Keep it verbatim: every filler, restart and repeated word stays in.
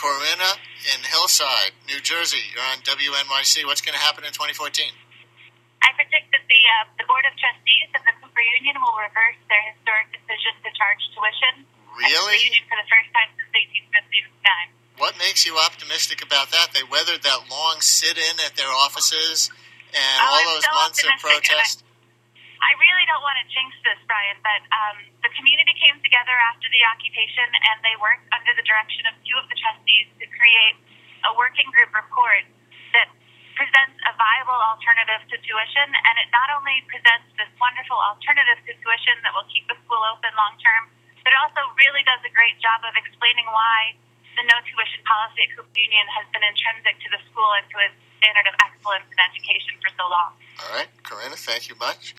Corinna in Hillside, New Jersey. You're on W N Y C. What's going to happen in twenty fourteen? I predict that the uh, the Board of Trustees of the Cooper Union will reverse their historic decision to charge tuition. Really? At the Union for the first time since eighteen fifty-nine. What makes you optimistic about that? They weathered that long sit-in at their offices and oh, all I'm those so months of protest. I really don't want to jinx this, Brian, but um, the community came together after the occupation and they worked under the direction of two of the trustees to create a working group report that presents a viable alternative to tuition, and it not only presents this wonderful alternative to tuition that will keep the school open long term, but it also really does a great job of explaining why the no tuition policy at Cooper Union has been intrinsic to the school and to its standard of excellence in education for so long. All right, Corinna, thank you much.